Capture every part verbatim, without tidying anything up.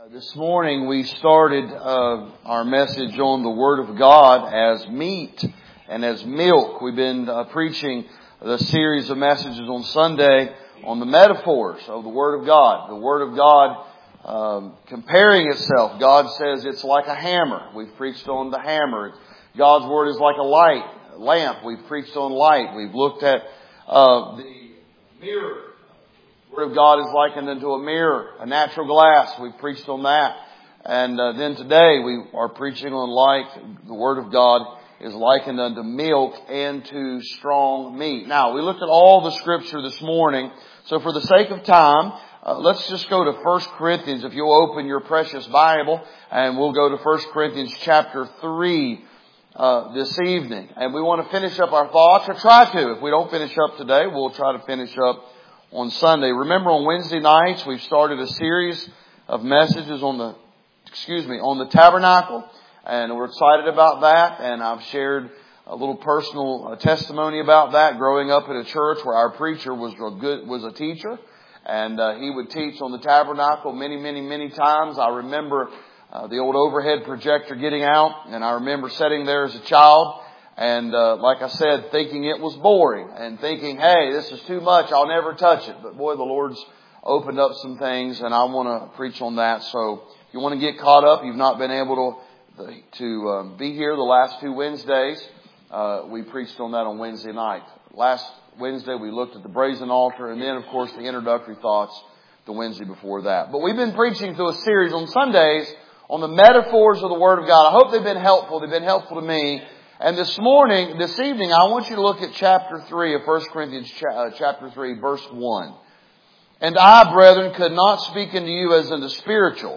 This morning we started uh, our message on the Word of God as meat and as milk. We've been uh, preaching the series of messages on Sunday on the metaphors of the Word of God. The Word of God um, comparing itself. God says it's like a hammer. We've preached on the hammer. God's Word is like a light, a lamp. We've preached on light. We've looked at uh, the mirror. The Word of God is likened unto a mirror, a natural glass. We've preached on that. And uh, then today we are preaching on like the Word of God is likened unto milk and to strong meat. Now, we looked at all the Scripture this morning. So for the sake of time, uh, let's just go to First Corinthians. If you'll open your precious Bible, and we'll go to First Corinthians chapter three uh, this evening. And we want to finish up our thoughts, or try to. If we don't finish up today, we'll try to finish up on Sunday. Remember, on Wednesday nights, we've started a series of messages on the, excuse me, on the tabernacle. And we're excited about that. And I've shared a little personal uh, testimony about that. Growing up in a church where our preacher was a good, was a teacher. And uh, he would teach on the tabernacle many, many, many times. I remember uh, the old overhead projector getting out. And I remember sitting there as a child. And uh, like I said, thinking it was boring and thinking, hey, this is too much. I'll never touch it. But boy, the Lord's opened up some things, and I want to preach on that. So if you want to get caught up, you've not been able to to um, be here the last two Wednesdays. Uh, we preached on that on Wednesday night. Last Wednesday, we looked at the brazen altar, and then, of course, the introductory thoughts the Wednesday before that. But we've been preaching through a series on Sundays on the metaphors of the Word of God. I hope they've been helpful. They've been helpful to me. And this morning, this evening, I want you to look at chapter three of First Corinthians chapter three, verse one. And I, brethren, could not speak unto you as unto spiritual,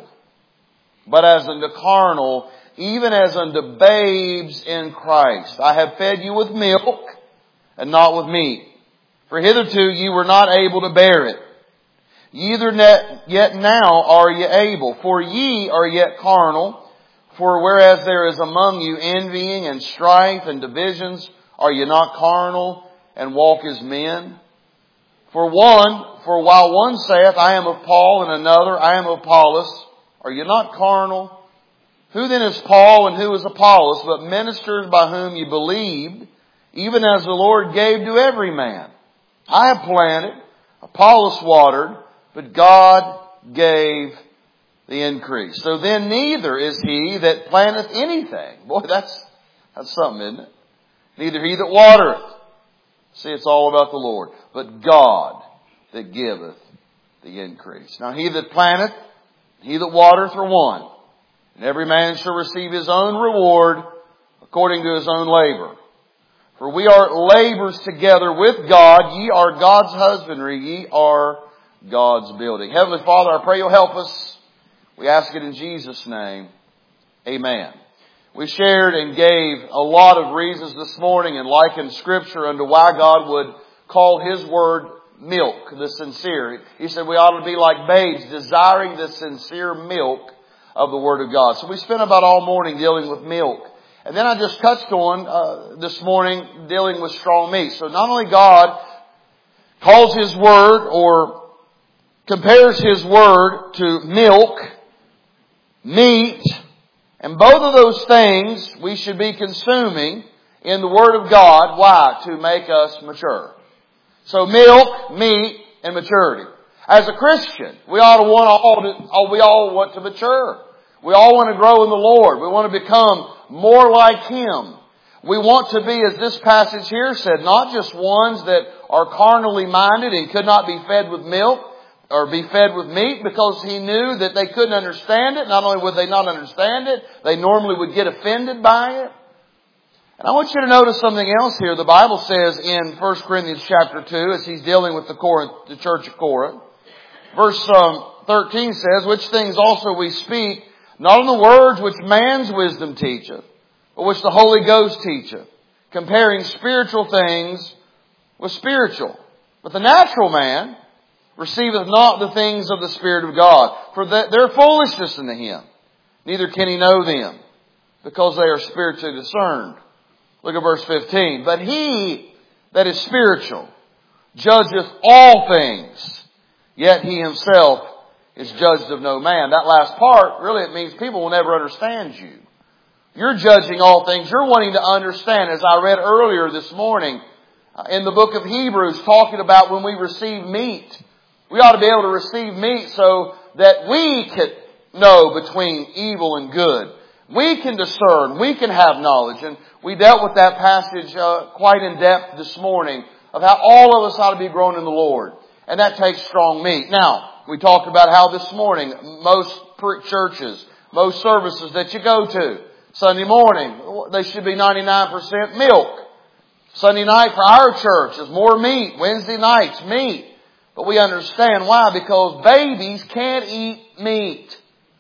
but as unto carnal, even as unto babes in Christ. I have fed you with milk, and not with meat. For hitherto ye were not able to bear it. Neither yet now are ye able, for ye are yet carnal. For whereas there is among you envying and strife and divisions, are ye not carnal and walk as men? For one, for while one saith, I am of Paul, and another, I am of Apollos, are ye not carnal? Who then is Paul and who is Apollos, but ministers by whom ye believed, even as the Lord gave to every man? I have planted, Apollos watered, but God gave the increase. So then neither is he that planteth anything. Boy, that's, that's something, isn't it? Neither he that watereth. See, it's all about the Lord. But God that giveth the increase. Now he that planteth, he that watereth are one. And every man shall receive his own reward according to his own labor. For we are laborers together with God. Ye are God's husbandry. Ye are God's building. Heavenly Father, I pray you'll help us. We ask it in Jesus' name. Amen. We shared and gave a lot of reasons this morning and likened Scripture unto why God would call His Word milk, the sincere. He said we ought to be like babes, desiring the sincere milk of the Word of God. So we spent about all morning dealing with milk. And then I just touched on uh, this morning dealing with strong meat. So not only God calls His Word or compares His Word to milk, meat, and both of those things we should be consuming in the Word of God. Why? To make us mature. So milk, meat, and maturity. As a Christian, we ought to want all to, we all want to mature. We all want to grow in the Lord. We want to become more like Him. We want to be, as this passage here said, not just ones that are carnally minded and could not be fed with milk, or be fed with meat, because he knew that they couldn't understand it. Not only would they not understand it, they normally would get offended by it. And I want you to notice something else here. The Bible says in First Corinthians chapter two, as he's dealing with the Corinth, the church of Corinth, verse um, thirteen says, which things also we speak, not in the words which man's wisdom teacheth, but which the Holy Ghost teacheth, comparing spiritual things with spiritual. But the natural man receiveth not the things of the Spirit of God, for they're foolishness unto him. Neither can he know them, because they are spiritually discerned. Look at verse fifteen. But he that is spiritual judgeth all things, yet he himself is judged of no man. That last part, really it means people will never understand you. You're judging all things. You're wanting to understand, as I read earlier this morning in the book of Hebrews, talking about when we receive meat. We ought to be able to receive meat so that we can know between evil and good. We can discern. We can have knowledge. And we dealt with that passage uh, quite in depth this morning of how all of us ought to be grown in the Lord. And that takes strong meat. Now, we talked about how this morning most churches, most services that you go to, Sunday morning, they should be ninety-nine percent milk. Sunday night for our church is more meat. Wednesday nights, meat. But we understand why. Because babies can't eat meat.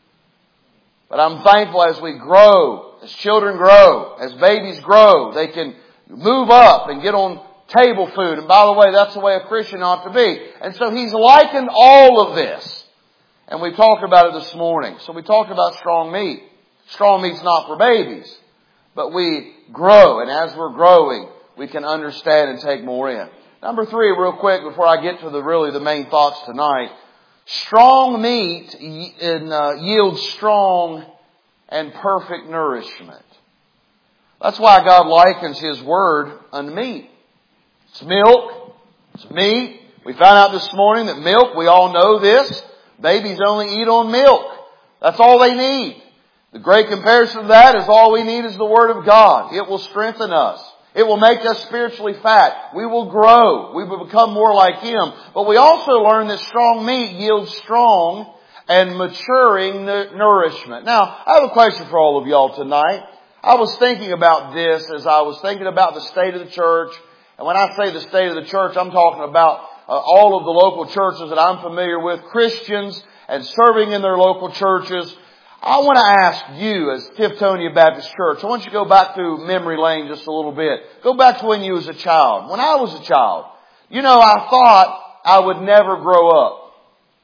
But I'm thankful as we grow, as children grow, as babies grow, they can move up and get on table food. And by the way, that's the way a Christian ought to be. And so he's likened all of this. And we talked about it this morning. So we talked about strong meat. Strong meat's not for babies. But we grow. And as we're growing, we can understand and take more in. Number three, real quick, before I get to the really the main thoughts tonight. Strong meat uh, yields strong and perfect nourishment. That's why God likens His Word unto meat. It's milk. It's meat. We found out this morning that milk, we all know this, babies only eat on milk. That's all they need. The great comparison to that is all we need is the Word of God. It will strengthen us. It will make us spiritually fat. We will grow. We will become more like Him. But we also learn that strong meat yields strong and maturing nourishment. Now, I have a question for all of y'all tonight. I was thinking about this as I was thinking about the state of the church. And when I say the state of the church, I'm talking about uh, all of the local churches that I'm familiar with, Christians and serving in their local churches. I want to ask you as Tiftonia Baptist Church, I want you to go back through memory lane just a little bit. Go back to when you was a child. When I was a child, you know, I thought I would never grow up.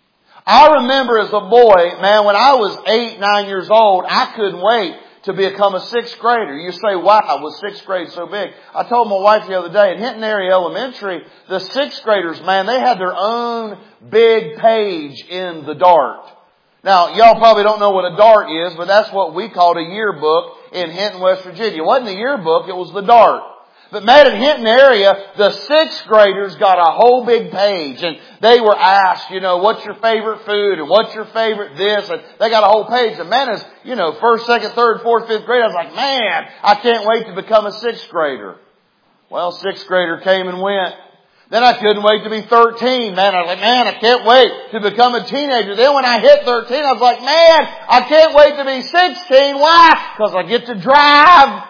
I remember as a boy, man, when I was eight, nine years old, I couldn't wait to become a sixth grader. You say, wow, was sixth grade so big? I told my wife the other day, in Hinton Area Elementary, the sixth graders, man, they had their own big page in the Dart. Now, y'all probably don't know what a Dart is, but that's what we called a yearbook in Hinton, West Virginia. It wasn't the yearbook, it was the Dart. But man, in Hinton area, the sixth graders got a whole big page, and they were asked, you know, what's your favorite food, and what's your favorite this, and they got a whole page. And man, as, you know, first, second, third, fourth, fifth grade, I was like, man, I can't wait to become a sixth grader. Well, sixth grader came and went. Then I couldn't wait to be thirteen. Man, I was like, man, I can't wait to become a teenager. Then when I hit thirteen, I was like, man, I can't wait to be sixteen. Why? Because I get to drive.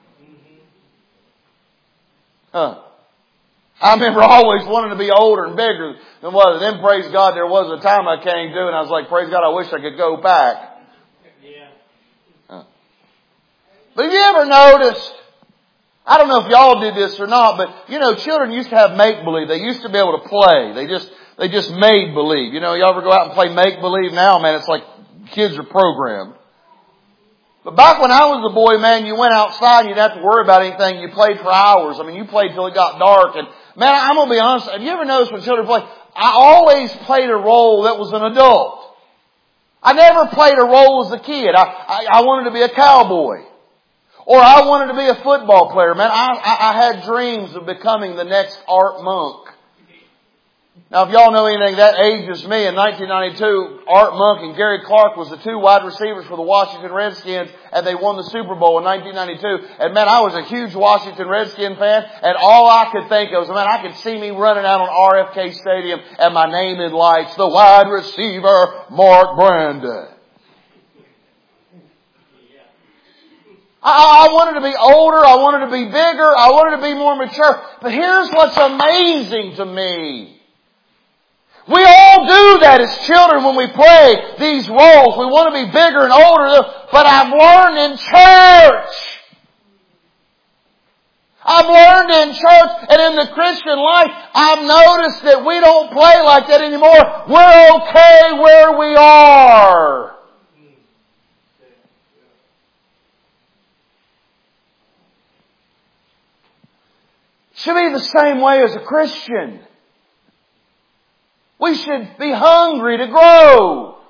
Huh. I remember always wanting to be older and bigger than what. Then praise God, there was a time I came to and I was like, praise God, I wish I could go back. Yeah. Huh. But have you ever noticed, I don't know if y'all did this or not, but you know, children used to have make-believe. They used to be able to play. They just, they just made believe. You know, y'all ever go out and play make-believe? Now, man, it's like kids are programmed. But back when I was a boy, man, you went outside and you didn't have to worry about anything. You played for hours. I mean, you played till it got dark. And man, I'm going to be honest. Have you ever noticed when children play? I always played a role that was an adult. I never played a role as a kid. I, I, I wanted to be a cowboy. Or I wanted to be a football player. Man, I, I, I had dreams of becoming the next Art Monk. Now, if y'all know anything that ages me, in nineteen ninety-two, Art Monk and Gary Clark was the two wide receivers for the Washington Redskins, and they won the Super Bowl in nineteen ninety-two. And man, I was a huge Washington Redskin fan, and all I could think of was, man, I could see me running out on R F K Stadium and my name in lights, the wide receiver, Mark Brandon. I wanted to be older. I wanted to be bigger. I wanted to be more mature. But here's what's amazing to me. We all do that as children when we play these roles. We want to be bigger and older. But I've learned in church. I've learned in church and in the Christian life, I've noticed that we don't play like that anymore. We're okay where we are. Should be the same way as a Christian. We should be hungry to grow.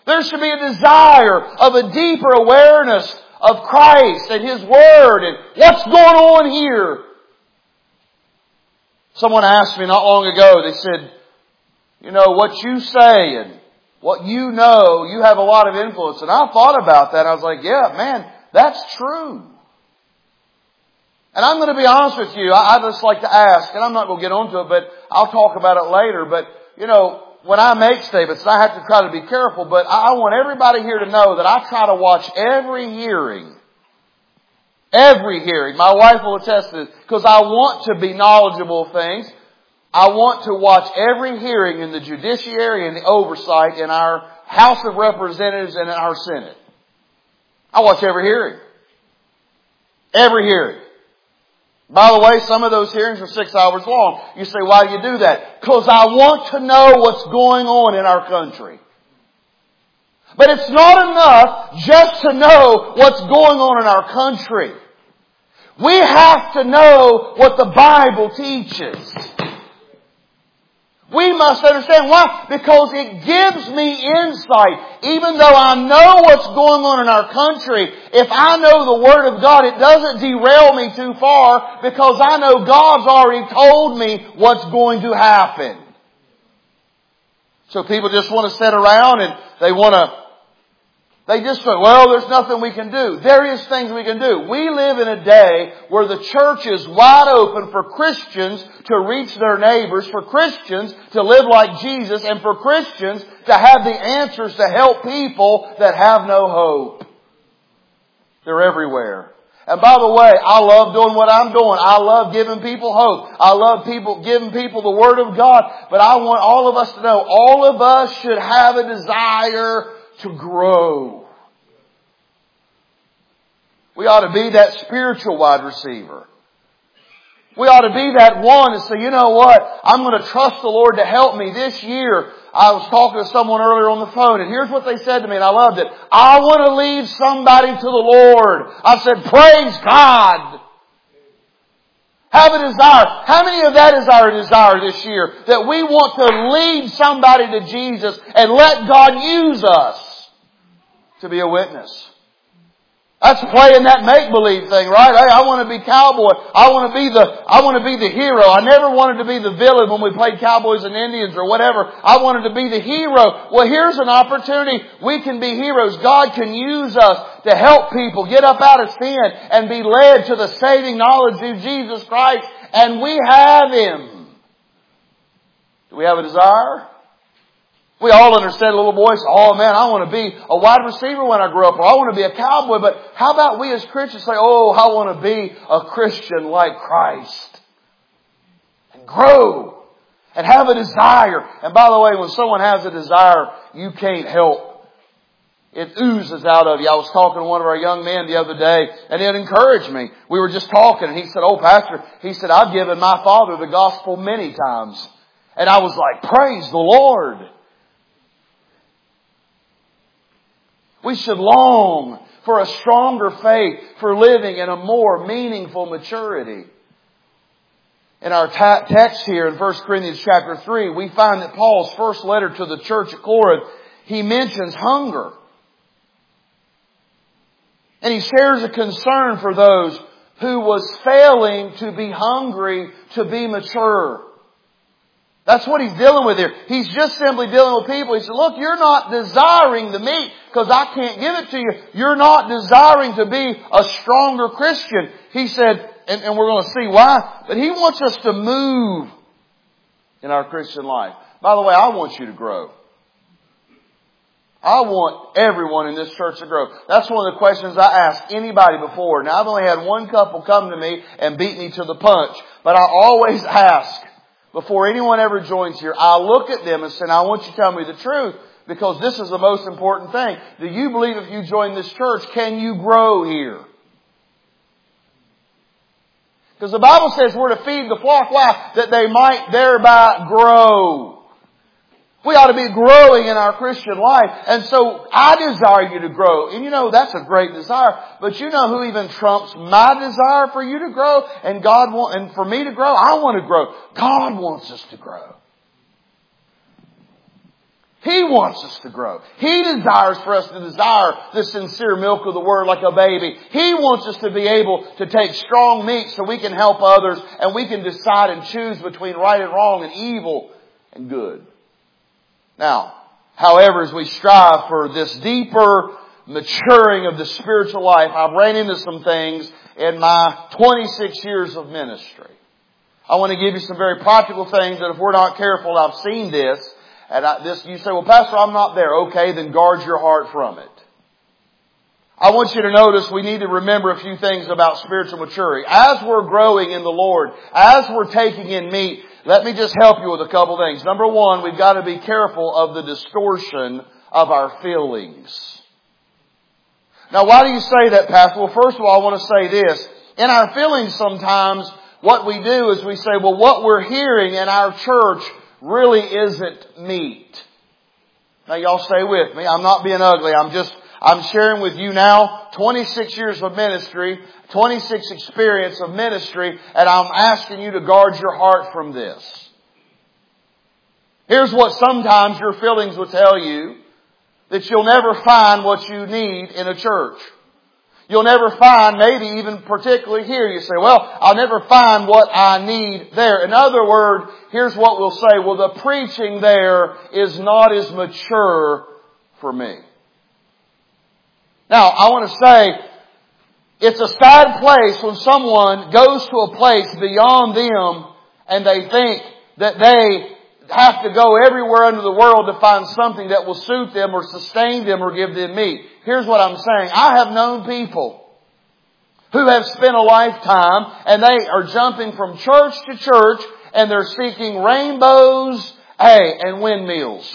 There should be a desire of a deeper awareness of Christ and His Word and what's going on here. Someone asked me not long ago, they said, you know, what you say and what you know, you have a lot of influence. And I thought about that. I was like, yeah, man, that's true. And I'm going to be honest with you. I, I just like to ask, and I'm not going to get onto it, but I'll talk about it later. But, you know, when I make statements, I have to try to be careful, but I, I want everybody here to know that I try to watch every hearing. Every hearing. My wife will attest to this, because I want to be knowledgeable of things. I want to watch every hearing in the judiciary and the oversight in our House of Representatives and in our Senate. I watch every hearing. Every hearing. By the way, some of those hearings are six hours long. You say, why do you do that? Because I want to know what's going on in our country. But it's not enough just to know what's going on in our country. We have to know what the Bible teaches. We must understand why. Because it gives me insight. Even though I know what's going on in our country, if I know the Word of God, it doesn't derail me too far because I know God's already told me what's going to happen. So people just want to sit around and they want to They just say, well, there's nothing we can do. There is things we can do. We live in a day where the church is wide open for Christians to reach their neighbors, for Christians to live like Jesus, and for Christians to have the answers to help people that have no hope. They're everywhere. And by the way, I love doing what I'm doing. I love giving people hope. I love people giving people the Word of God. But I want all of us to know, all of us should have a desire to grow. We ought to be that spiritual wide receiver. We ought to be that one and say, you know what? I'm going to trust the Lord to help me this year. I was talking to someone earlier on the phone, and here's what they said to me, and I loved it. I want to lead somebody to the Lord. I said, praise God. Have a desire. How many of that is our desire this year? That we want to lead somebody to Jesus and let God use us to be a witness. That's playing that make-believe thing, right? Hey, I want to be cowboy. I want to be the, I want to be the hero. I never wanted to be the villain when we played Cowboys and Indians or whatever. I wanted to be the hero. Well, here's an opportunity. We can be heroes. God can use us to help people get up out of sin and be led to the saving knowledge of Jesus Christ. And we have Him. Do we have a desire? We all understand a little boy say, oh man, I want to be a wide receiver when I grow up, or I want to be a cowboy. But how about we as Christians say, oh, I want to be a Christian like Christ. And grow. And have a desire. And by the way, when someone has a desire, you can't help. It oozes out of you. I was talking to one of our young men the other day, and it encouraged me. We were just talking, and he said, oh, Pastor, he said, I've given my father the gospel many times. And I was like, praise the Lord. We should long for a stronger faith, for living in a more meaningful maturity. In our ta- text here in First Corinthians chapter three, we find that Paul's first letter to the church at Corinth, he mentions hunger. And he shares a concern for those who was failing to be hungry, to be mature. That's what he's dealing with here. He's just simply dealing with people. He said, look, you're not desiring the meat because I can't give it to you. You're not desiring to be a stronger Christian. He said, and, and we're going to see why, but he wants us to move in our Christian life. By the way, I want you to grow. I want everyone in this church to grow. That's one of the questions I asked anybody before. Now, I've only had one couple come to me and beat me to the punch, but I always ask, before anyone ever joins here, I look at them and say, I want you to tell me the truth because this is the most important thing. Do you believe if you join this church, can you grow here? Because the Bible says we're to feed the flock. Why? That they might thereby grow. We ought to be growing in our Christian life. And so I desire you to grow. And you know, that's a great desire. But you know who even trumps my desire for you to grow and God want, and for me to grow? I want to grow. God wants us to grow. He wants us to grow. He desires for us to desire the sincere milk of the Word like a baby. He wants us to be able to take strong meat so we can help others and we can decide and choose between right and wrong and evil and good. Now, however, as we strive for this deeper maturing of the spiritual life, I've ran into some things in my twenty-six years of ministry. I want to give you some very practical things that if we're not careful, I've seen this. And I, this, you say, well, Pastor, I'm not there. Okay, then guard your heart from it. I want you to notice we need to remember a few things about spiritual maturity. As we're growing in the Lord, as we're taking in meat, let me just help you with a couple things. Number one, we've got to be careful of the distortion of our feelings. Now, why do you say that, Pastor? Well, first of all, I want to say this. In our feelings sometimes, what we do is we say, well, what we're hearing in our church really isn't meat. Now y'all stay with me. I'm not being ugly. I'm just, I'm sharing with you now twenty-six years of ministry, twenty-six experience of ministry, and I'm asking you to guard your heart from this. Here's what sometimes your feelings will tell you, that you'll never find what you need in a church. You'll never find, maybe even particularly here, you say, well, I'll never find what I need there. In other words, here's what we'll say, well, the preaching there is not as mature for me. Now, I want to say, it's a sad place when someone goes to a place beyond them and they think that they have to go everywhere under the world to find something that will suit them or sustain them or give them meat. Here's what I'm saying. I have known people who have spent a lifetime and they are jumping from church to church and they're seeking rainbows, hey, and windmills.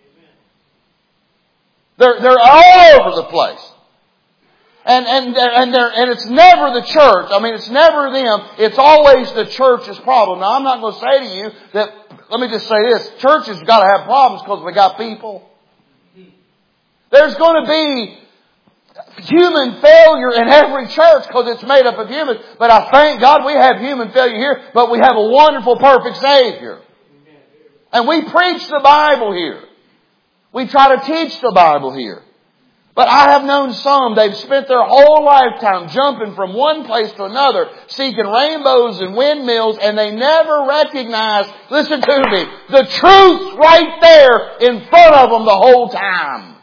They're, they're all over the place. And, and, and, they're, and it's never the church. I mean, it's never them. It's always the church's problem. Now, I'm not going to say to you that, let me just say this, churches got to have problems because we got people. There's going to be human failure in every church because it's made up of humans. But I thank God we have human failure here, but we have a wonderful, perfect Savior. And we preach the Bible here. We try to teach the Bible here. But I have known some, they've spent their whole lifetime jumping from one place to another, seeking rainbows and windmills, and they never recognize, listen to me, the truth right there in front of them the whole time.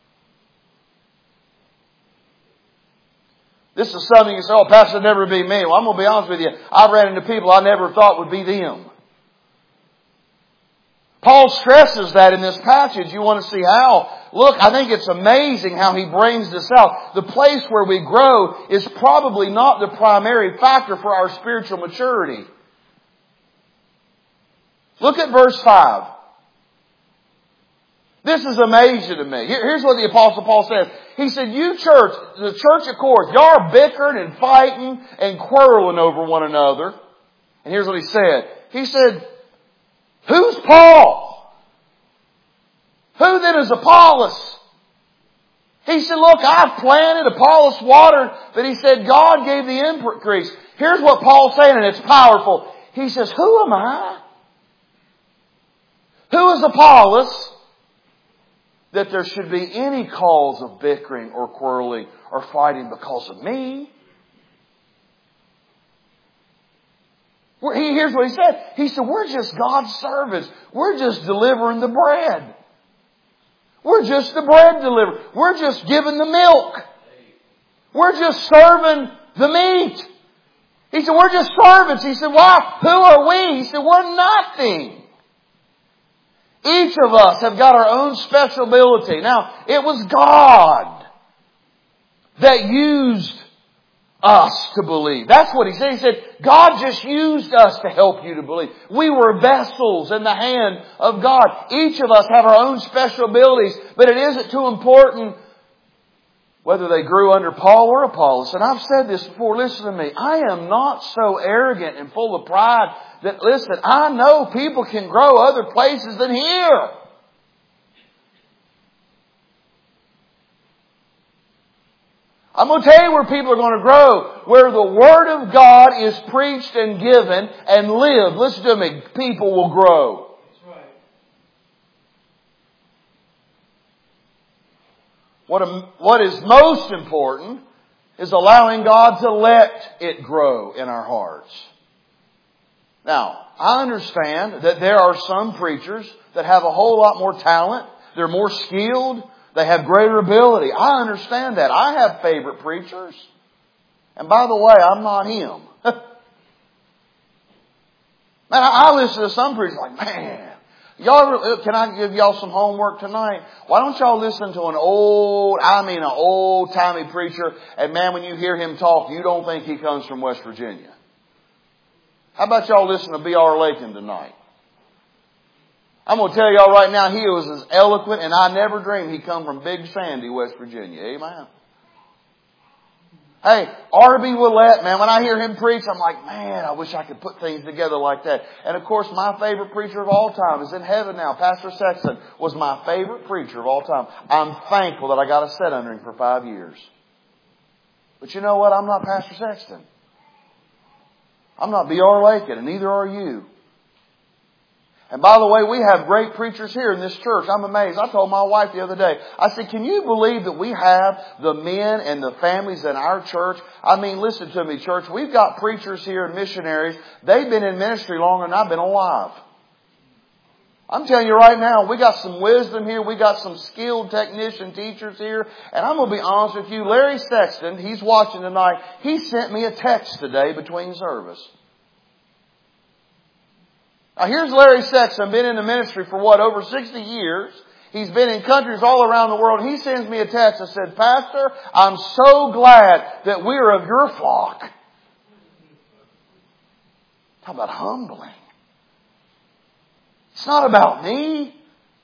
This is something you say, oh, Pastor, it'll never be me. Well, I'm going to be honest with you. I ran into people I never thought would be them. Paul stresses that in this passage. You want to see how? Look, I think it's amazing how he brings this out. The place where we grow is probably not the primary factor for our spiritual maturity. Look at verse five. This is amazing to me. Here's what the Apostle Paul says. He said, you church, the church of Corinth, y'all are bickering and fighting and quarreling over one another. And here's what he said. He said, who's Paul? Who then is Apollos? He said, look, I've planted, Apollos watered, but he said, God gave the increase. Here's what Paul's saying, and it's powerful. He says, who am I? Who is Apollos? That there should be any cause of bickering or quarreling or fighting because of me. Here's what he said. He said, we're just God's servants. We're just delivering the bread. We're just the bread deliverer. We're just giving the milk. We're just serving the meat. He said, we're just servants. He said, why? Who are we? He said, we're nothing. Each of us have got our own special ability. Now, it was God that used us to believe. That's what he said. He said, God just used us to help you to believe. We were vessels in the hand of God. Each of us have our own special abilities, but it isn't too important whether they grew under Paul or Apollos. And I've said this before, listen to me. I am not so arrogant and full of pride that, listen, I know people can grow other places than here. I'm going to tell you where people are going to grow. Where the Word of God is preached and given and lived. Listen to me. People will grow. That's right. What, what is most important is allowing God to let it grow in our hearts. Now, I understand that there are some preachers that have a whole lot more talent. They're more skilled. They have greater ability. I understand that. I have favorite preachers. And by the way, I'm not him. Man, I listen to some preachers like, man, y'all, can I give y'all some homework tonight? Why don't y'all listen to an old, I mean an old-timey preacher, and man, when you hear him talk, you don't think he comes from West Virginia. How about y'all listen to B R Lakin tonight? I'm going to tell y'all right now, he was as eloquent, and I never dreamed he'd come from Big Sandy, West Virginia. Amen. Hey, R B Willett, man, when I hear him preach, I'm like, man, I wish I could put things together like that. And of course, my favorite preacher of all time is in heaven now. Pastor Sexton was my favorite preacher of all time. I'm thankful that I got to sit under him for five years. But you know what? I'm not Pastor Sexton. I'm not B R Lakin, and neither are you. And by the way, we have great preachers here in this church. I'm amazed. I told my wife the other day, I said, can you believe that we have the men and the families in our church? I mean, listen to me, church. We've got preachers here and missionaries. They've been in ministry longer than I've been alive. I'm telling you right now, we got some wisdom here. We got some skilled technician teachers here. And I'm going to be honest with you. Larry Sexton, he's watching tonight. He sent me a text today between service. Now here's Larry Sexton, been in the ministry for what, over sixty years. He's been in countries all around the world. He sends me a text and said, Pastor, I'm so glad that we're of your flock. Talk about humbling. It's not about me.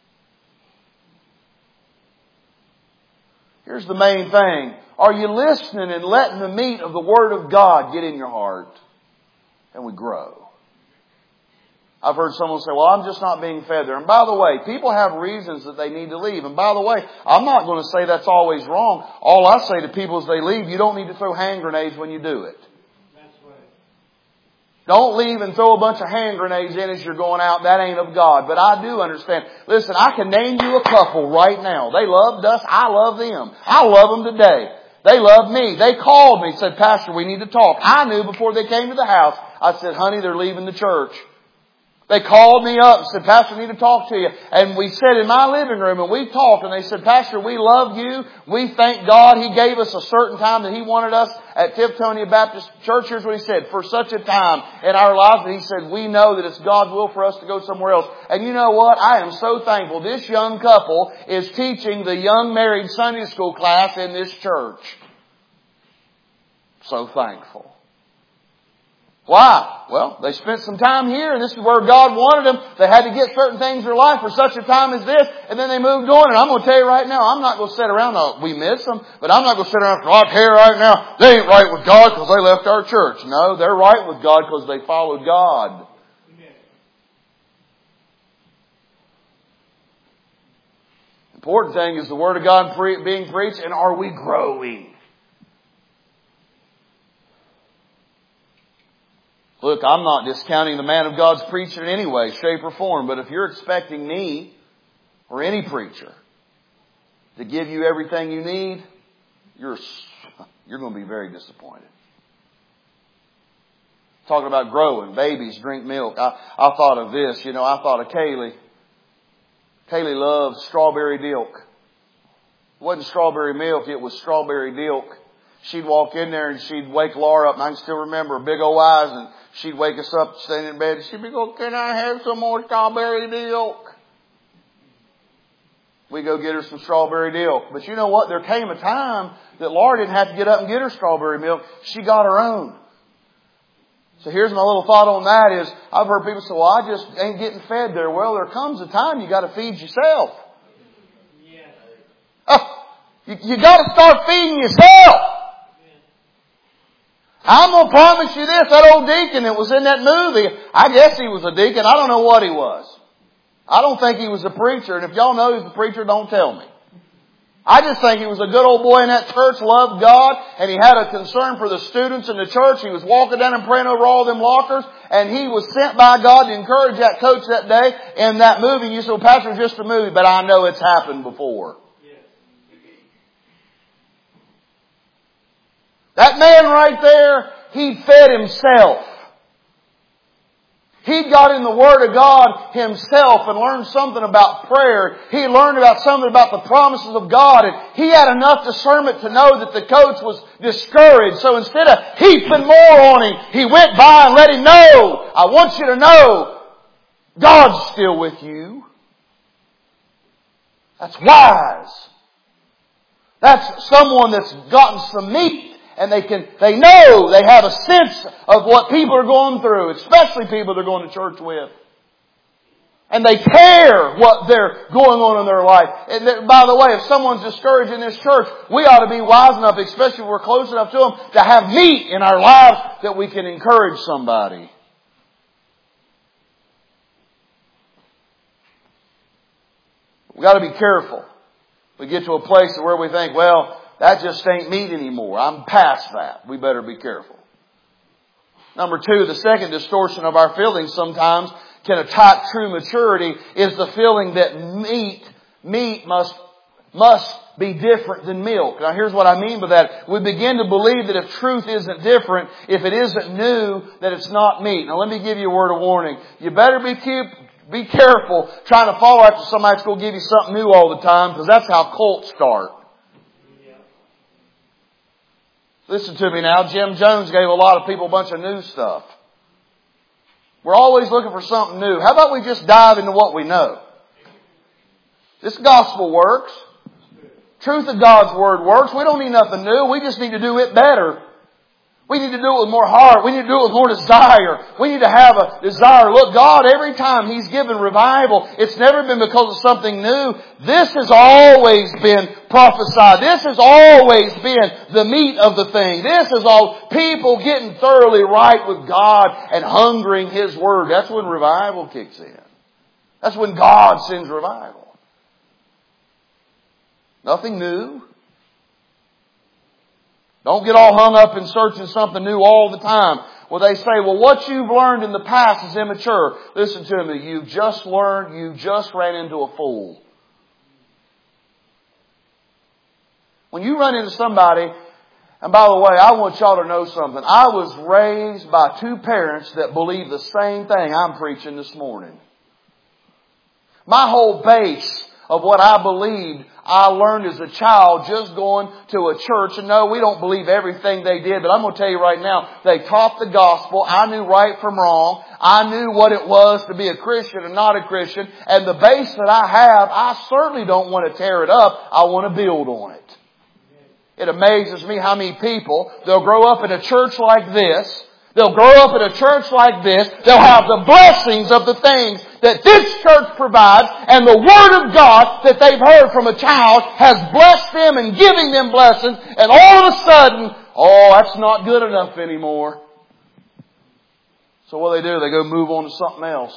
Here's the main thing. Are you listening and letting the meat of the Word of God get in your heart? And we grow. I've heard someone say, well, I'm just not being fed there. And by the way, people have reasons that they need to leave. And by the way, I'm not going to say that's always wrong. All I say to people as they leave, you don't need to throw hand grenades when you do it. That's right. Don't leave and throw a bunch of hand grenades in as you're going out. That ain't of God. But I do understand. Listen, I can name you a couple right now. They loved us. I love them. I love them today. They love me. They called me, said, Pastor, we need to talk. I knew before they came to the house. I said, honey, they're leaving the church. They called me up and said, Pastor, I need to talk to you. And we sat in my living room and we talked and they said, Pastor, we love you. We thank God He gave us a certain time that He wanted us at Tiftonia Baptist Church. Here's what He said, for such a time in our lives that He said, we know that it's God's will for us to go somewhere else. And you know what? I am so thankful. This young couple is teaching the young married Sunday school class in this church. So thankful. Why? Well, they spent some time here and this is where God wanted them. They had to get certain things in their life for such a time as this. And then they moved on. And I'm going to tell you right now, I'm not going to sit around. Oh, we miss them. But I'm not going to sit around. I tell you right now, they ain't right with God because they left our church. No, they're right with God because they followed God. Important thing is the Word of God being preached, and are we growing? Look, I'm not discounting the man of God's preaching in any way, shape, or form. But if you're expecting me or any preacher to give you everything you need, you're, you're going to be very disappointed. Talking about growing, babies drink milk. I, I thought of this, you know, I thought of Kaylee. Kaylee loved strawberry dilk. It wasn't strawberry milk, it was strawberry dilk. She'd walk in there and she'd wake Laura up, and I can still remember her big old eyes, and she'd wake us up standing in bed and she'd be going, can I have some more strawberry dilk? We go get her some strawberry dilk. But you know what? There came a time that Laura didn't have to get up and get her strawberry milk. She got her own. So here's my little thought on that is, I've heard people say, well, I just ain't getting fed there. Well, there comes a time you got to feed yourself. Yeah. Oh, you, you got to start feeding yourself. I'm going to promise you this, that old deacon that was in that movie, I guess he was a deacon. I don't know what he was. I don't think he was a preacher. And if y'all know he's a preacher, don't tell me. I just think he was a good old boy in that church, loved God, and he had a concern for the students in the church. He was walking down and praying over all them lockers, and he was sent by God to encourage that coach that day in that movie. You say, well, Pastor, it's just a movie, but I know it's happened before. That man right there, he fed himself. He got in the Word of God himself and learned something about prayer. He learned about something about the promises of God. And he had enough discernment to know that the coach was discouraged. So instead of heaping more on him, he went by and let him know, I want you to know, God's still with you. That's wise. That's someone that's gotten some meat. And they can, they know, they have a sense of what people are going through, especially people they're going to church with. And they care what they're going on in their life. And by the way, if someone's discouraged in this church, we ought to be wise enough, especially if we're close enough to them, to have meat in our lives that we can encourage somebody. We've got to be careful. We get to a place where we think, well, that just ain't meat anymore. I'm past that. We better be careful. Number two, the second distortion of our feelings sometimes can attack true maturity is the feeling that meat, meat must, must be different than milk. Now here's what I mean by that. We begin to believe that if truth isn't different, if it isn't new, that it's not meat. Now let me give you a word of warning. You better be keep, be careful trying to follow after somebody that's going to give you something new all the time, because that's how cults start. Listen to me now. Jim Jones gave a lot of people a bunch of new stuff. We're always looking for something new. How about we just dive into what we know? This gospel works. Truth of God's Word works. We don't need nothing new. We just need to do it better. We need to do it with more heart. We need to do it with more desire. We need to have a desire. Look, God, every time He's given revival, it's never been because of something new. This has always been prophesied. This has always been the meat of the thing. This is all people getting thoroughly right with God and hungering His Word. That's when revival kicks in. That's when God sends revival. Nothing new. Don't get all hung up in searching something new all the time. Well, they say, well, what you've learned in the past is immature. Listen to me. You've just learned, you just ran into a fool. When you run into somebody, and by the way, I want y'all to know something. I was raised by two parents that believe the same thing I'm preaching this morning. My whole base of what I believed, I learned as a child just going to a church. And no, we don't believe everything they did, but I'm going to tell you right now, they taught the gospel. I knew right from wrong. I knew what it was to be a Christian and not a Christian. And the base that I have, I certainly don't want to tear it up. I want to build on it. It amazes me how many people, they'll grow up in a church like this. They'll grow up in a church like this. They'll have the blessings of the things that this church provides, and the Word of God that they've heard from a child has blessed them and giving them blessings, and all of a sudden, oh, that's not good enough anymore. So what do they do? They go move on to something else.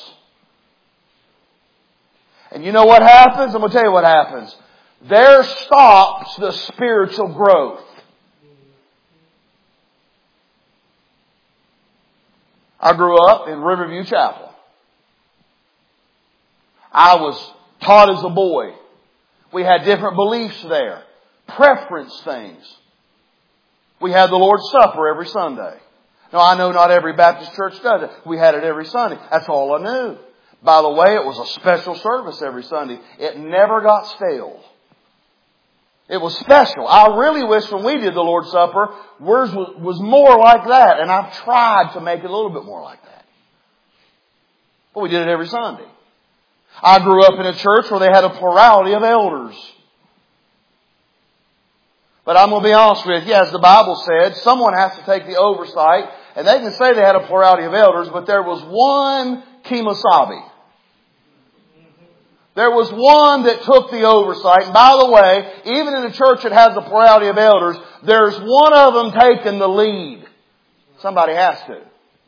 And you know what happens? I'm going to tell you what happens. There stops the spiritual growth. I grew up in Riverview Chapel. I was taught as a boy. We had different beliefs there. Preference things. We had the Lord's Supper every Sunday. Now, I know not every Baptist church does it. We had it every Sunday. That's all I knew. By the way, it was a special service every Sunday. It never got stale. It was special. I really wish when we did the Lord's Supper, ours was, was more like that. And I've tried to make it a little bit more like that. But we did it every Sunday. I grew up in a church where they had a plurality of elders. But I'm going to be honest with you, as the Bible said, someone has to take the oversight. And they can say they had a plurality of elders, but there was one Kemosabe. There was one that took the oversight. And by the way, even in a church that has a plurality of elders, there's one of them taking the lead. Somebody has to.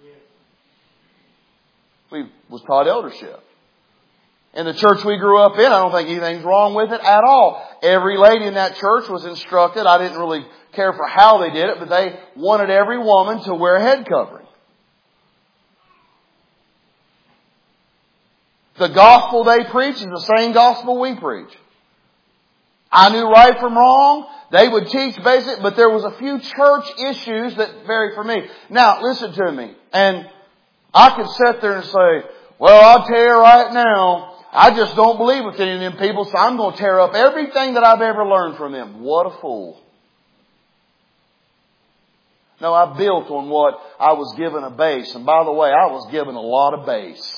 We was taught eldership. In the church we grew up in, I don't think anything's wrong with it at all. Every lady in that church was instructed. I didn't really care for how they did it, but they wanted every woman to wear a head covering. The gospel they preach is the same gospel we preach. I knew right from wrong. They would teach basic, but there was a few church issues that vary for me. Now, listen to me. And I could sit there and say, well, I'll tell you right now, I just don't believe with any of them people, so I'm going to tear up everything that I've ever learned from them. What a fool. No, I built on what I was given a base. And by the way, I was given a lot of base.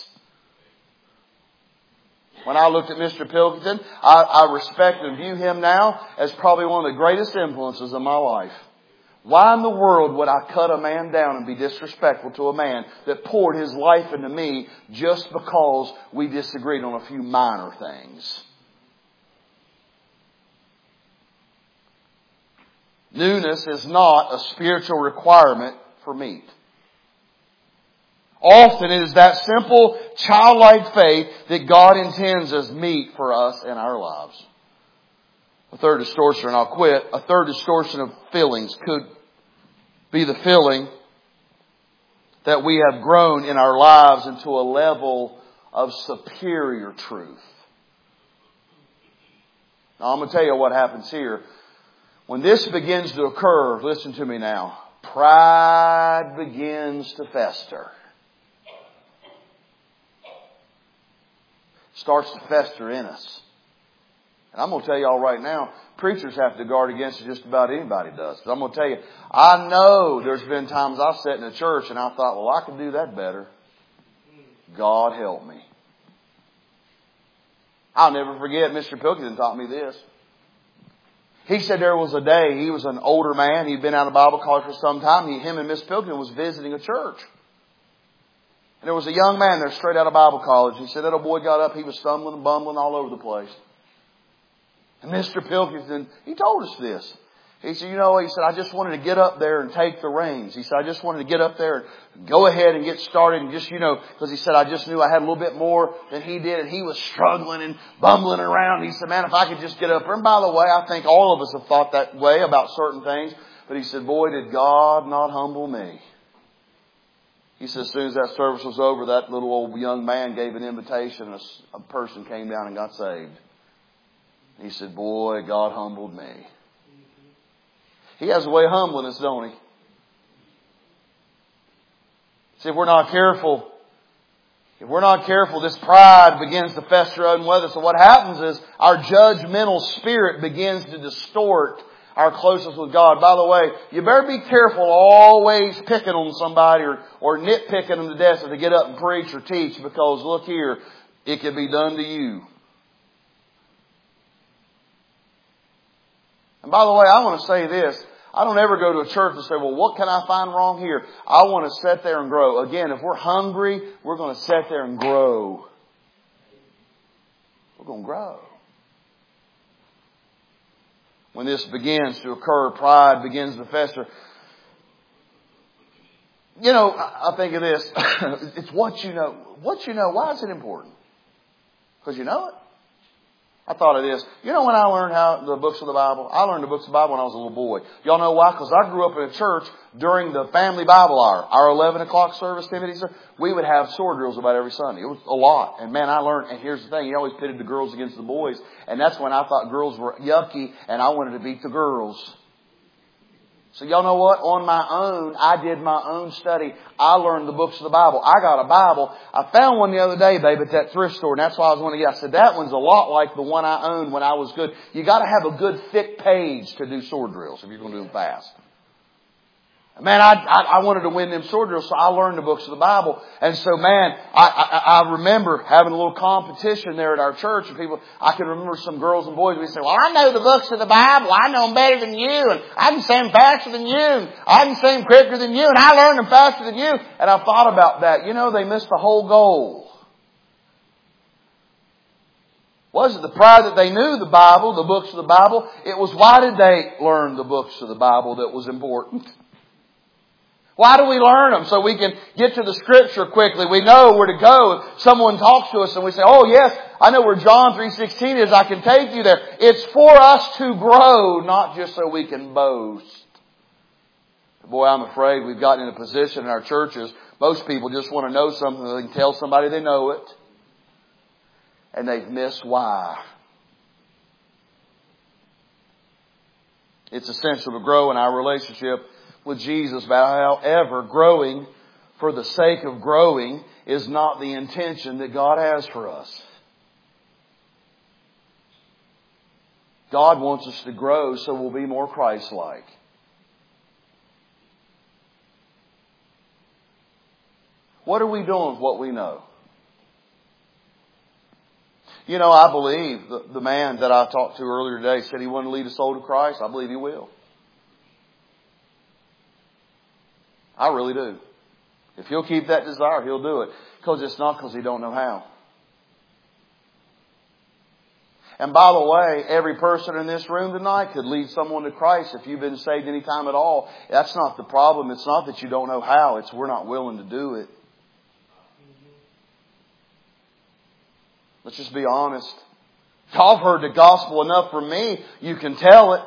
When I looked at Mister Pilkington, I, I respect and view him now as probably one of the greatest influences of my life. Why in the world would I cut a man down and be disrespectful to a man that poured his life into me just because we disagreed on a few minor things? Newness is not a spiritual requirement for meat. Often it is that simple, childlike faith that God intends as meat for us in our lives. A third distortion, and I'll quit, a third distortion of feelings could be the feeling that we have grown in our lives into a level of superior truth. Now I'm going to tell you what happens here. When this begins to occur, listen to me now, pride begins to fester. Starts to fester in us. And I'm going to tell y'all right now, preachers have to guard against it just about anybody does. But I'm going to tell you, I know there's been times I've sat in a church and I thought, well, I can do that better. God help me. I'll never forget, Mister Pilkington taught me this. He said there was a day, he was an older man, he'd been out of Bible college for some time, he, him and Miss Pilkington was visiting a church. And there was a young man there straight out of Bible college. He said that old boy got up, he was stumbling and bumbling all over the place. And Mister Pilkington, he told us this. He said, you know, he said, I just wanted to get up there and take the reins. He said, I just wanted to get up there and go ahead and get started and just, you know, because he said, I just knew I had a little bit more than he did and he was struggling and bumbling around. He said, man, if I could just get up there. And by the way, I think all of us have thought that way about certain things. But he said, boy, did God not humble me. He said, as soon as that service was over, that little old young man gave an invitation and a, a person came down and got saved. He said, boy, God humbled me. He has a way of humbling us, don't he? See, if we're not careful, if we're not careful, this pride begins to fester out in with us. So what happens is our judgmental spirit begins to distort our closeness with God. By the way, you better be careful always picking on somebody or, or nitpicking them to death if they get up and preach or teach, because look here, it can be done to you. And by the way, I want to say this. I don't ever go to a church and say, well, what can I find wrong here? I want to sit there and grow. Again, if we're hungry, we're going to sit there and grow. We're going to grow. When this begins to occur, pride begins to fester. You know, I think of this. It's what you know. What you know, why is it important? Because you know it. I thought of this. You know when I learned how the books of the Bible? I learned the books of the Bible when I was a little boy. Y'all know why? Because I grew up in a church during the family Bible hour. Our eleven o'clock service, Timothy, sir, we would have sword drills about every Sunday. It was a lot. And man, I learned, and here's the thing, he always pitted the girls against the boys. And that's when I thought girls were yucky and I wanted to beat the girls. So y'all know what? On my own, I did my own study. I learned the books of the Bible. I got a Bible. I found one the other day, babe, at that thrift store. And that's why I was wanting to get. I said, that one's a lot like the one I owned when I was good. You got to have a good thick page to do sword drills if you're going to do them fast. Man, I, I, I wanted to win them sword drills, so I learned the books of the Bible. And so, man, I, I, I remember having a little competition there at our church. And people, I can remember some girls and boys would say, well, I know the books of the Bible. I know them better than you. And I can say them faster than you. And I can say them quicker than you. And I learned them faster than you. And I thought about that. You know, they missed the whole goal. Was it the pride that they knew the Bible, the books of the Bible? It was why did they learn the books of the Bible that was important? Why do we learn them? So we can get to the Scripture quickly. We know where to go. If someone talks to us and we say, oh yes, I know where John three sixteen is. I can take you there. It's for us to grow, not just so we can boast. Boy, I'm afraid we've gotten in a position in our churches. Most people just want to know something. They can tell somebody they know it. And they've missed why. It's essential to grow in our relationship with Jesus. However, growing for the sake of growing is not the intention that God has for us. God wants us to grow so we'll be more Christ-like. What are we doing with what we know? You know, I believe the, the man that I talked to earlier today said he wanted to lead a soul to Christ. I believe he will. I really do. If he'll keep that desire, he'll do it. Because it's not because he don't know how. And by the way, every person in this room tonight could lead someone to Christ if you've been saved any time at all. That's not the problem. It's not that you don't know how. It's we're not willing to do it. Let's just be honest. If y'all have heard the gospel enough from me, you can tell it.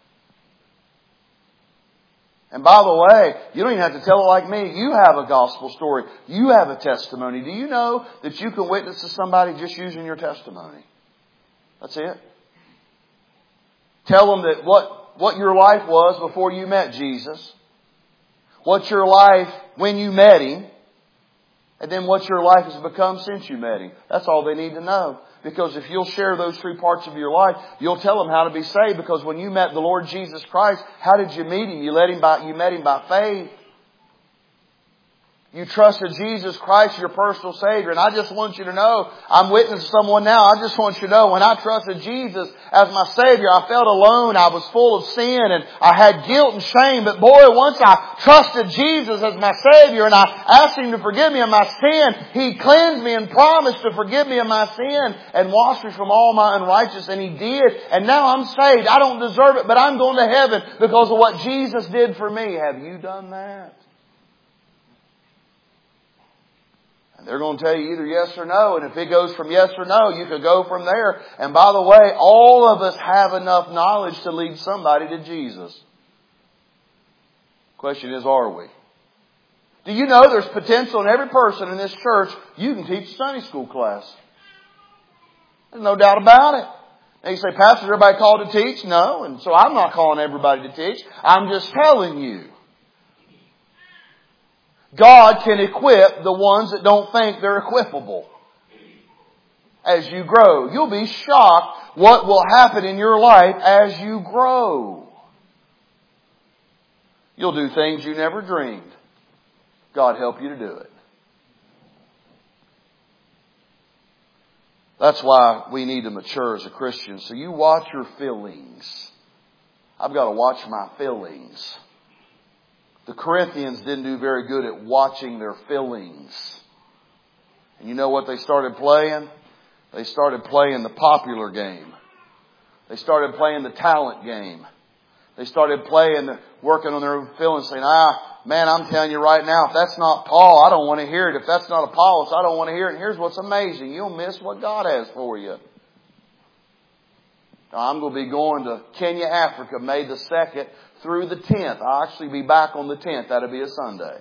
And by the way, you don't even have to tell it like me. You have a gospel story. You have a testimony. Do you know that you can witness to somebody just using your testimony? That's it. Tell them that what, what your life was before you met Jesus. What your life when you met Him. And then what your life has become since you met Him. That's all they need to know. Because if you'll share those three parts of your life, you'll tell them how to be saved. Because when you met the Lord Jesus Christ, how did you meet Him? You let Him by, you met Him by faith. You trusted Jesus Christ, your personal Savior. And I just want you to know, I'm witnessing to someone now. I just want you to know, when I trusted Jesus as my Savior, I felt alone. I was full of sin and I had guilt and shame. But boy, once I trusted Jesus as my Savior and I asked Him to forgive me of my sin, He cleansed me and promised to forgive me of my sin and wash me from all my unrighteousness. And He did. And now I'm saved. I don't deserve it, but I'm going to heaven because of what Jesus did for me. Have you done that? They're going to tell you either yes or no. And if it goes from yes or no, you could go from there. And by the way, all of us have enough knowledge to lead somebody to Jesus. Question is, are we? Do you know there's potential in every person in this church? You can teach a Sunday school class. There's no doubt about it. Now you say, Pastor, is everybody called to teach? No. And so I'm not calling everybody to teach. I'm just telling you. God can equip the ones that don't think they're equipable. As you grow, you'll be shocked what will happen in your life as you grow. You'll do things you never dreamed. God help you to do it. That's why we need to mature as a Christian. So you watch your feelings. I've got to watch my feelings. The Corinthians didn't do very good at watching their feelings. And you know what they started playing? They started playing the popular game. They started playing the talent game. They started playing, the, working on their feelings, saying, ah, man, I'm telling you right now, if that's not Paul, I don't want to hear it. If that's not Apollos, I don't want to hear it. And here's what's amazing. You'll miss what God has for you. I'm going to be going to Kenya, Africa, May the second through the tenth. I'll actually be back on the tenth. That'll be a Sunday.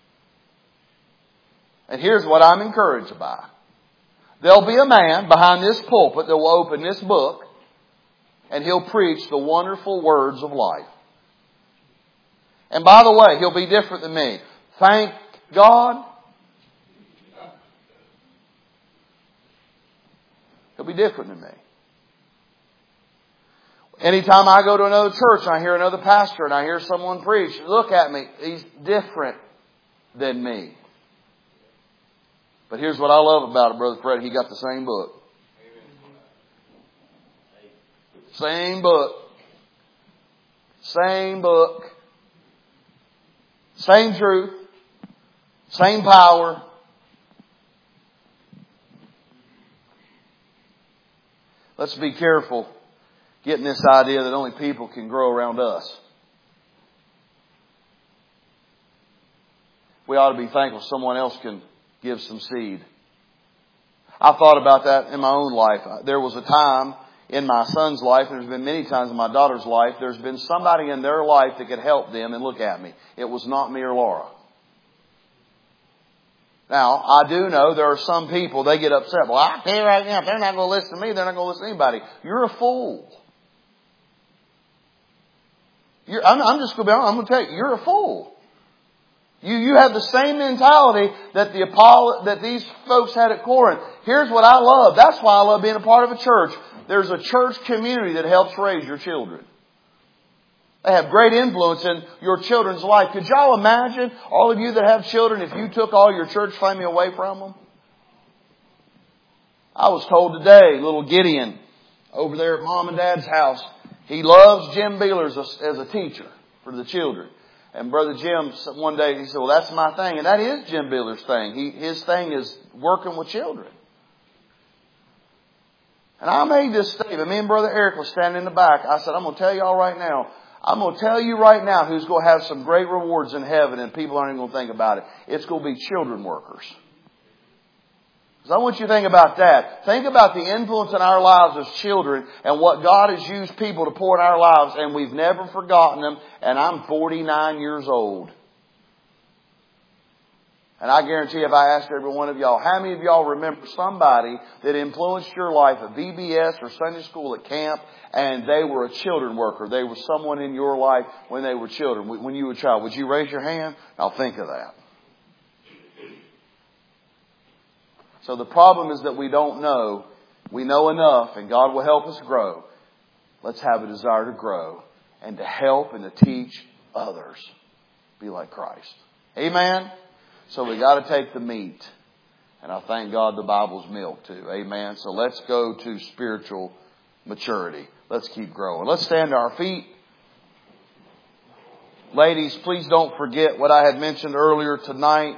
And here's what I'm encouraged by. There'll be a man behind this pulpit that will open this book and he'll preach the wonderful words of life. And by the way, he'll be different than me. Thank God. He'll be different than me. Anytime I go to another church and I hear another pastor and I hear someone preach, look at me. He's different than me. But here's what I love about it, Brother Fred. He got the same book. Same book. Same book. Same truth. Same power. Let's be careful getting this idea that only people can grow around us. We ought to be thankful someone else can give some seed. I thought about that in my own life. There was a time in my son's life, and there's been many times in my daughter's life, there's been somebody in their life that could help them, and look at me. It was not me or Laura. Now, I do know there are some people, they get upset. Well, I tell you right now, if they're not going to listen to me, they're not going to listen to anybody. You're a fool. You're, I'm, I'm just going to be honest. I'm going to tell you, you're a fool. You, you have the same mentality that the Apollo, that these folks had at Corinth. Here's what I love. That's why I love being a part of a church. There's a church community that helps raise your children. They have great influence in your children's life. Could y'all imagine, all of you that have children, if you took all your church family away from them? I was told today, little Gideon, over there at Mom and Dad's house, he loves Jim Beeler as a, as a teacher for the children. And Brother Jim, one day, he said, well, that's my thing. And that is Jim Beeler's thing. He, his thing is working with children. And I made this statement. Me and Brother Eric was standing in the back. I said, I'm going to tell y'all right now. I'm going to tell you right now who's going to have some great rewards in heaven and people aren't even going to think about it. It's going to be children workers. Because I want you to think about that. Think about the influence in our lives as children and what God has used people to pour in our lives, and we've never forgotten them. And I'm forty-nine years old. And I guarantee if I asked every one of y'all, how many of y'all remember somebody that influenced your life at V B S or Sunday school at camp, and they were a children worker? They were someone in your life when they were children, when you were a child. Would you raise your hand? Now think of that. So the problem is that we don't know. We know enough, and God will help us grow. Let's have a desire to grow and to help and to teach others. Be like Christ. Amen? So we got to take the meat. And I thank God the Bible's milk too. Amen? So let's go to spiritual maturity. Let's keep growing. Let's stand to our feet. Ladies, please don't forget what I had mentioned earlier tonight.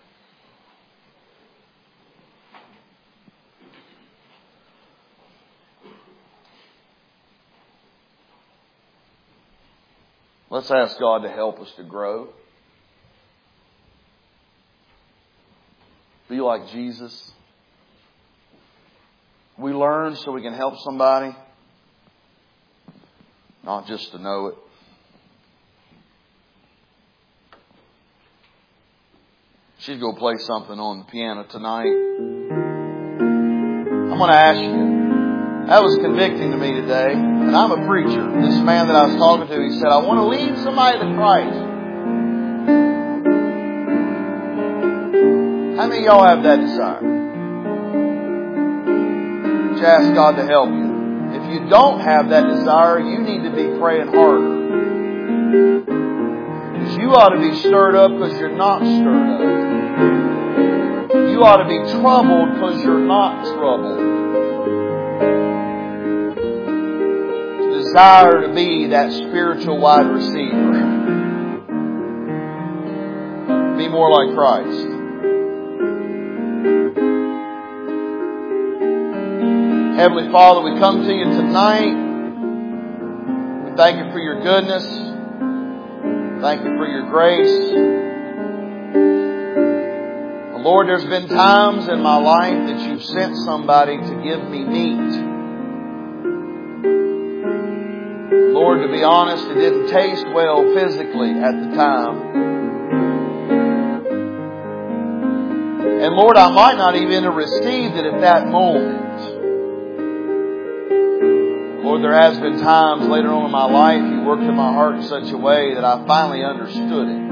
Let's ask God to help us to grow. Be like Jesus. We learn so we can help somebody, not just to know it. She's going to play something on the piano tonight. I'm going to ask you. That was convicting to me today. And I'm a preacher. This man that I was talking to, he said, I want to lead somebody to Christ. How many of y'all have that desire? Just ask God to help you. If you don't have that desire, you need to be praying harder. Because you ought to be stirred up because you're not stirred up. You ought to be troubled because you're not troubled. Desire to be that spiritual wide receiver. Be more like Christ. Heavenly Father, we come to you tonight. We thank you for your goodness. Thank you for your grace. Lord, there's been times in my life that you've sent somebody to give me meat. Lord, to be honest, it didn't taste well physically at the time. And Lord, I might not even have received it at that moment. Lord, there has been times later on in my life you worked in my heart in such a way that I finally understood it.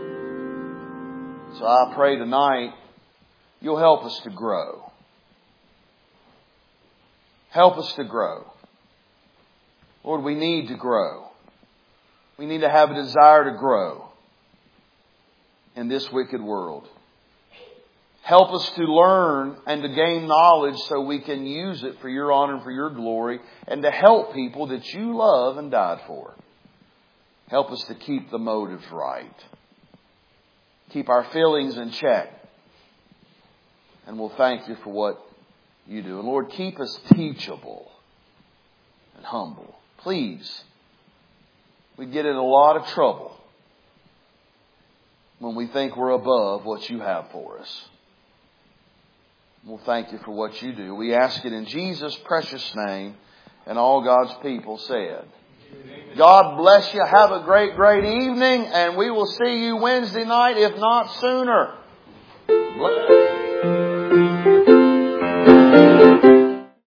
So I pray tonight you'll help us to grow. Help us to grow. Lord, we need to grow. We need to have a desire to grow in this wicked world. Help us to learn and to gain knowledge so we can use it for your honor and for your glory and to help people that you love and died for. Help us to keep the motives right. Keep our feelings in check. And we'll thank you for what you do. And Lord, keep us teachable and humble. Please. We get in a lot of trouble when we think we're above what you have for us. We'll thank you for what you do. We ask it in Jesus' precious name. And all God's people said. God bless you. Have a great, great evening. And we will see you Wednesday night, if not sooner. Bless